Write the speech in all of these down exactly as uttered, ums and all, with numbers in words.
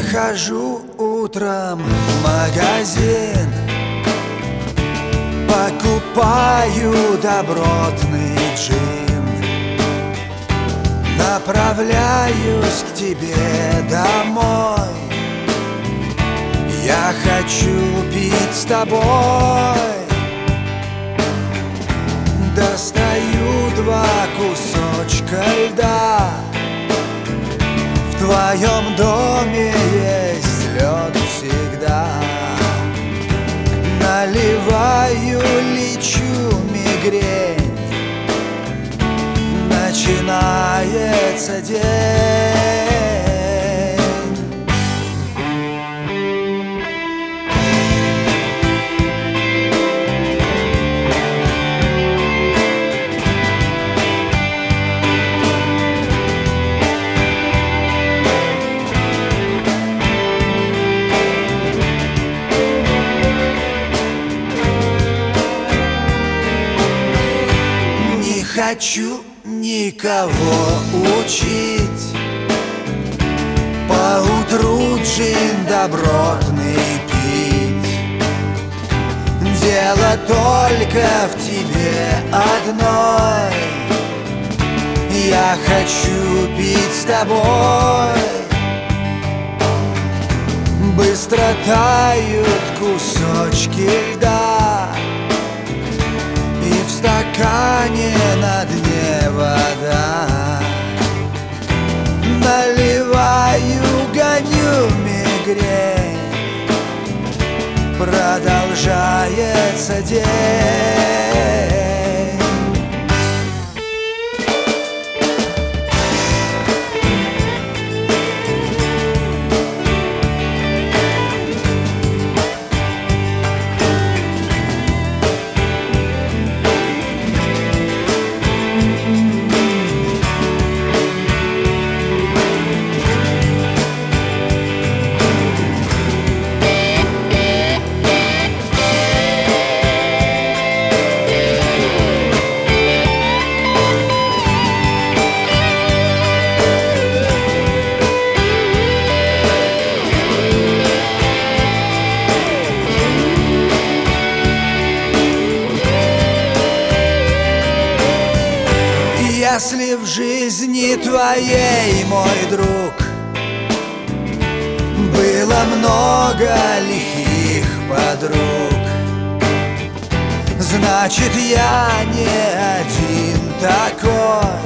Прихожу утром в магазин, покупаю добротный джин, направляюсь к тебе домой. Я хочу пить с тобой. Достаю два кусочка льда. В твоем доме есть лед всегда. Наливаю, лечу мигрень. Начинается день. Не хочу никого учить, поутру джин добротный пить. Дело только в тебе одной. Я хочу пить с тобой. Быстро тают кусочки льда, и в стакане на дне вода. Наливаю, гоню мигрень. Продолжается день. Если в жизни твоей, мой друг, было много лихих подруг, значит, я не один такой.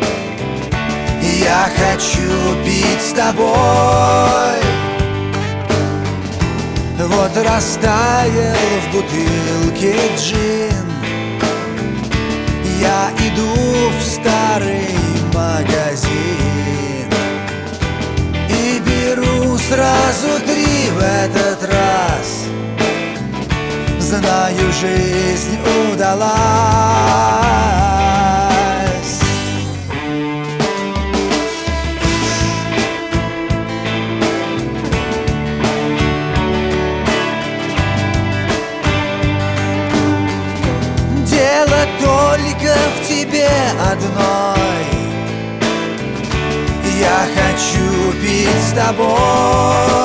Я хочу пить с тобой. Вот растаял в бутылке джин. Я иду в старый магазин и беру сразу три в этот раз. Знаю, жизнь удалась. Дело только в тебе одной. Я хочу пить с тобой.